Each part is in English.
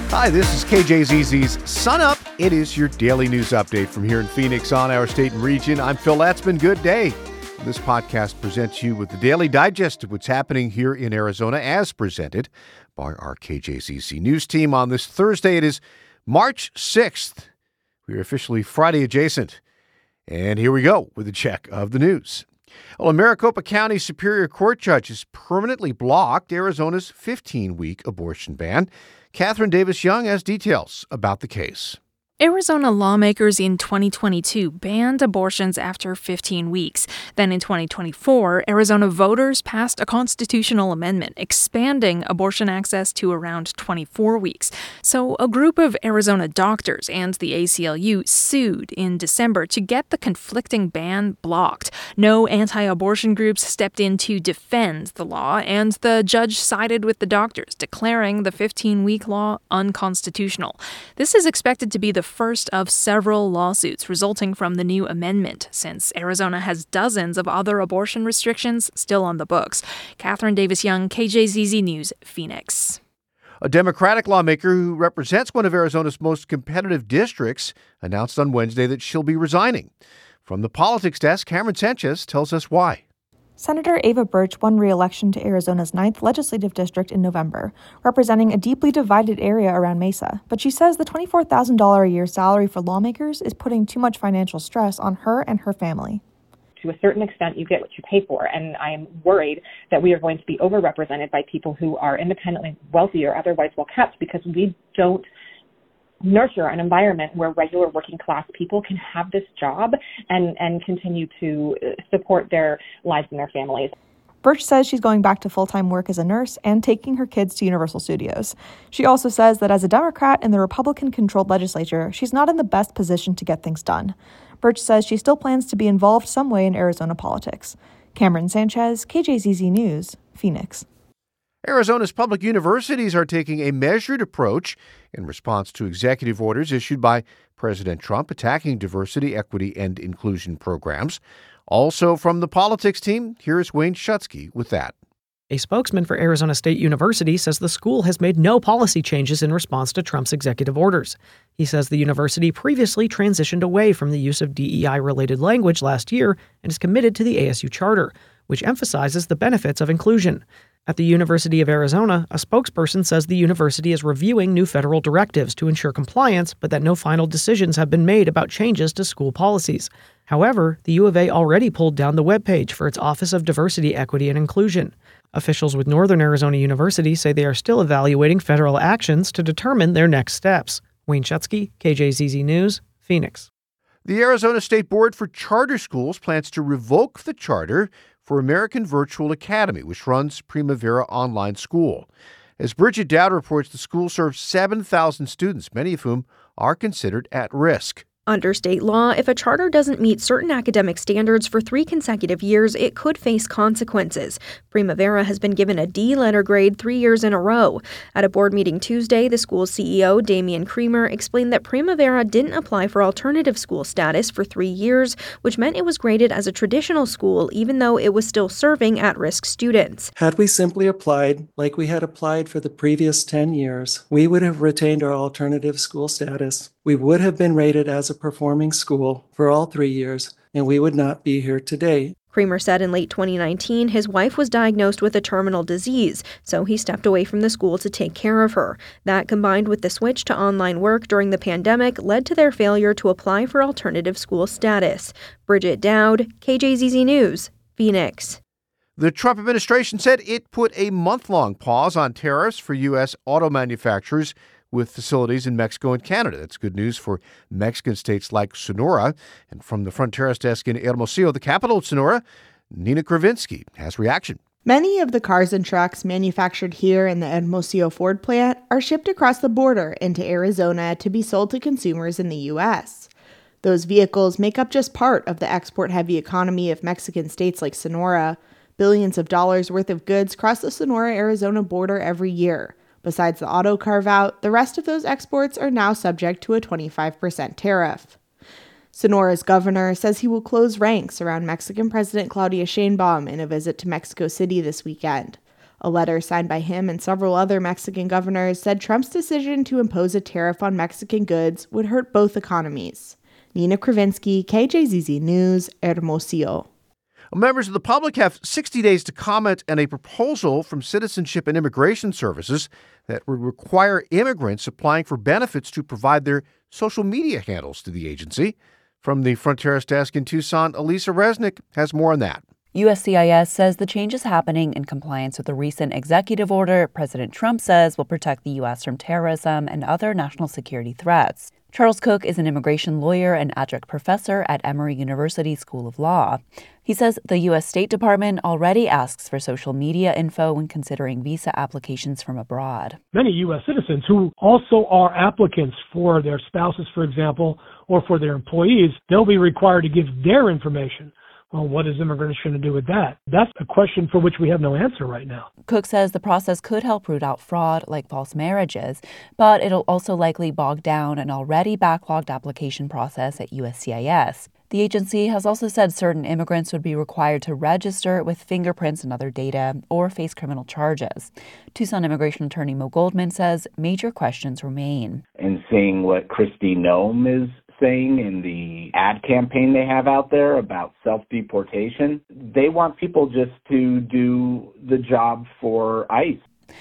Hi, this is KJZZ's Sun Up. It is your daily news update from here in Phoenix on our state and region. I'm Phil Latzman. Good day. This podcast presents you with the daily digest of what's happening here in Arizona as presented by our KJZZ news team on this Thursday. It is March 6th. We are officially Friday adjacent. And here we go with a check of the news. Well, a Maricopa County Superior Court judge has permanently blocked Arizona's 15-week abortion ban. Catherine Davis-Young has details about the case. Arizona lawmakers in 2022 banned abortions after 15 weeks. Then in 2024, Arizona voters passed a constitutional amendment expanding abortion access to around 24 weeks. So a group of Arizona doctors and the ACLU sued in December to get the conflicting ban blocked. No anti-abortion groups stepped in to defend the law, and the judge sided with the doctors, declaring the 15-week law unconstitutional. This is expected to be the first of several lawsuits resulting from the new amendment, since Arizona has dozens of other abortion restrictions still on the books. Catherine Davis-Young, KJZZ News, Phoenix. A Democratic lawmaker who represents one of Arizona's most competitive districts announced on Wednesday that she'll be resigning. From the politics desk, Cameron Sanchez tells us why. Senator Ava Birch won re-election to Arizona's 9th legislative district in November, representing a deeply divided area around Mesa. But she says the $24,000 a year salary for lawmakers is putting too much financial stress on her and her family. To a certain extent, you get what you pay for, and I am worried that we are going to be overrepresented by people who are independently wealthy or otherwise well-kept because we don't nurture an environment where regular working class people can have this job and continue to support their lives and their families. Birch says she's going back to full-time work as a nurse and taking her kids to Universal Studios. She also says that as a Democrat in the Republican-controlled legislature, she's not in the best position to get things done. Birch says she still plans to be involved some way in Arizona politics. Cameron Sanchez, KJZZ News, Phoenix. Arizona's public universities are taking a measured approach in response to executive orders issued by President Trump attacking diversity, equity, and inclusion programs. Also from the politics team, here's Wayne Schutsky with that. A spokesman for Arizona State University says the school has made no policy changes in response to Trump's executive orders. He says the university previously transitioned away from the use of DEI-related language last year and is committed to the ASU Charter, which emphasizes the benefits of inclusion. At the University of Arizona, a spokesperson says the university is reviewing new federal directives to ensure compliance, but that no final decisions have been made about changes to school policies. However, the U of A already pulled down the webpage for its Office of Diversity, Equity, and Inclusion. Officials with Northern Arizona University say they are still evaluating federal actions to determine their next steps. Wayne Schutsky, KJZZ News, Phoenix. The Arizona State Board for Charter Schools plans to revoke the charter for American Virtual Academy, which runs Primavera Online School. As Bridget Dowd reports, the school serves 7,000 students, many of whom are considered at risk. Under state law, if a charter doesn't meet certain academic standards for 3 consecutive years, it could face consequences. Primavera has been given a D letter grade 3 years in a row. At a board meeting Tuesday, the school's CEO, Damian Creamer, explained that Primavera didn't apply for alternative school status for 3 years, which meant it was graded as a traditional school even though it was still serving at-risk students. Had we simply applied like we had applied for the previous 10 years, we would have retained our alternative school status. We would have been rated as a performing school for all 3 years, and we would not be here today. Creamer said in late 2019 his wife was diagnosed with a terminal disease, so he stepped away from the school to take care of her. That, combined with the switch to online work during the pandemic, led to their failure to apply for alternative school status. Bridget Dowd, KJZZ News, Phoenix. The Trump administration said it put a month-long pause on tariffs for U.S. auto manufacturers with facilities in Mexico and Canada. That's good news for Mexican states like Sonora. And from the Fronteras desk in Hermosillo, the capital of Sonora, Nina Kravinsky has reaction. Many of the cars and trucks manufactured here in the Hermosillo Ford plant are shipped across the border into Arizona to be sold to consumers in the U.S. Those vehicles make up just part of the export-heavy economy of Mexican states like Sonora. Billions of dollars worth of goods cross the Sonora-Arizona border every year. Besides the auto carve-out, the rest of those exports are now subject to a 25% tariff. Sonora's governor says he will close ranks around Mexican President Claudia Sheinbaum in a visit to Mexico City this weekend. A letter signed by him and several other Mexican governors said Trump's decision to impose a tariff on Mexican goods would hurt both economies. Nina Kravinsky, KJZZ News, Hermosillo. Members of the public have 60 days to comment on a proposal from Citizenship and Immigration Services that would require immigrants applying for benefits to provide their social media handles to the agency. From the Fronteras desk in Tucson, Elisa Resnick has more on that. USCIS says the change is happening in compliance with a recent executive order President Trump says will protect the U.S. from terrorism and other national security threats. Charles Cook is an immigration lawyer and adjunct professor at Emory University School of Law. He says the U.S. State Department already asks for social media info when considering visa applications from abroad. Many U.S. citizens who also are applicants for their spouses, for example, or for their employees, they'll be required to give their information. Well, what is immigration to do with that? That's a question for which we have no answer right now. Cook says the process could help root out fraud like false marriages, but it'll also likely bog down an already backlogged application process at USCIS. The agency has also said certain immigrants would be required to register with fingerprints and other data or face criminal charges. Tucson immigration attorney Mo Goldman says major questions remain. And seeing what Kristi Noem is saying in the ad campaign they have out there about self-deportation, they want people just to do the job for ICE.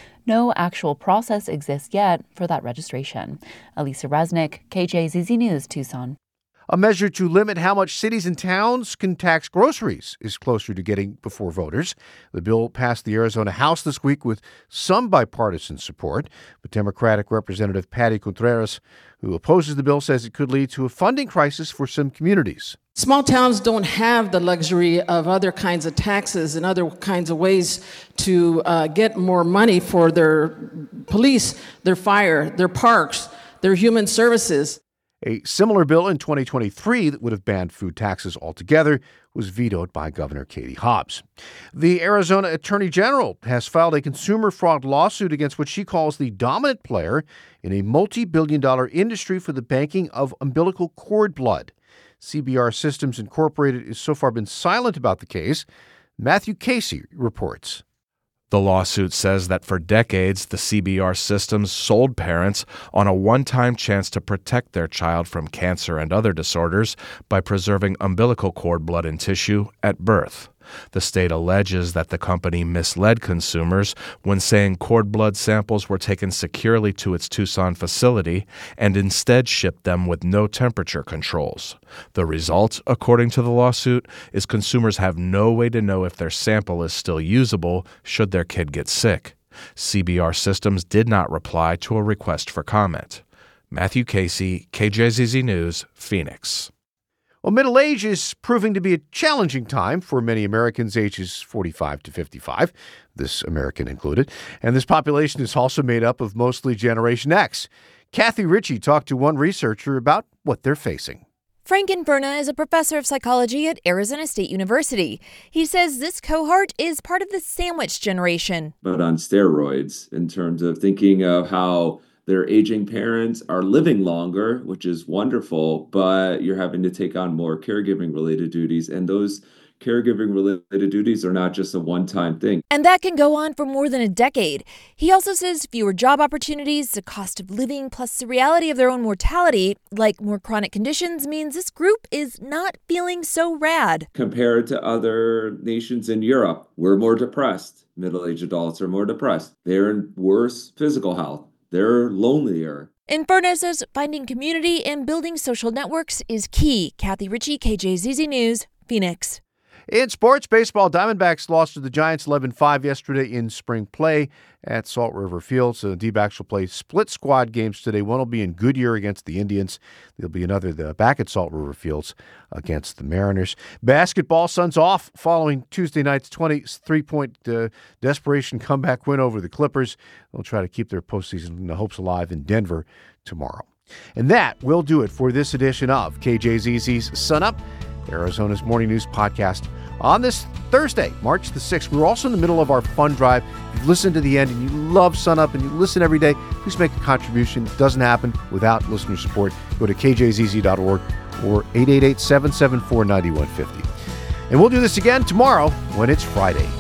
No actual process exists yet for that registration. Elisa Resnick, KJZZ News, Tucson. A measure to limit how much cities and towns can tax groceries is closer to getting before voters. The bill passed the Arizona House this week with some bipartisan support, but Democratic Representative Patty Contreras, who opposes the bill, says it could lead to a funding crisis for some communities. Small towns don't have the luxury of other kinds of taxes and other kinds of ways to get more money for their police, their fire, their parks, their human services. A similar bill in 2023 that would have banned food taxes altogether was vetoed by Governor Katie Hobbs. The Arizona Attorney General has filed a consumer fraud lawsuit against what she calls the dominant player in a multi-billion-dollar industry for the banking of umbilical cord blood. CBR Systems Incorporated has so far been silent about the case. Matthew Casey reports. The lawsuit says that for decades, the CBR Systems sold parents on a one-time chance to protect their child from cancer and other disorders by preserving umbilical cord blood and tissue at birth. The state alleges that the company misled consumers when saying cord blood samples were taken securely to its Tucson facility and instead shipped them with no temperature controls. The result, according to the lawsuit, is consumers have no way to know if their sample is still usable should their kid get sick. CBR Systems did not reply to a request for comment. Matthew Casey, KJZZ News, Phoenix. Well, middle age is proving to be a challenging time for many Americans ages 45 to 55, this American included. And this population is also made up of mostly Generation X. Kathy Ritchie talked to one researcher about what they're facing. Frank Inferna is a professor of psychology at Arizona State University. He says this cohort is part of the sandwich generation. But on steroids, in terms of thinking of how their aging parents are living longer, which is wonderful, but you're having to take on more caregiving-related duties. And those caregiving-related duties are not just a one-time thing. And that can go on for more than a decade. He also says fewer job opportunities, the cost of living, plus the reality of their own mortality, like more chronic conditions, means this group is not feeling so rad. Compared to other nations in Europe, we're more depressed. Middle-aged adults are more depressed. They're in worse physical health. They're lonelier. Inferno says finding community and building social networks is key. Kathy Ritchie, KJZZ News, Phoenix. In sports, baseball, Diamondbacks lost to the Giants 11-5 yesterday in spring play at Salt River Field. So the D-backs will play split squad games today. One will be in Goodyear against the Indians. There'll be another back at Salt River Fields against the Mariners. Basketball, Suns off following Tuesday night's 23-point desperation comeback win over the Clippers. They'll try to keep their postseason hopes alive in Denver tomorrow. And that will do it for this edition of KJZZ's Sun Up, Arizona's Morning News Podcast. On this Thursday, March the 6th, we're also in the middle of our fund drive. If you've listened to the end and you love Sun Up and you listen every day, please make a contribution. It doesn't happen without listener support. Go to kjzz.org or 888-774-9150. And we'll do this again tomorrow when it's Friday.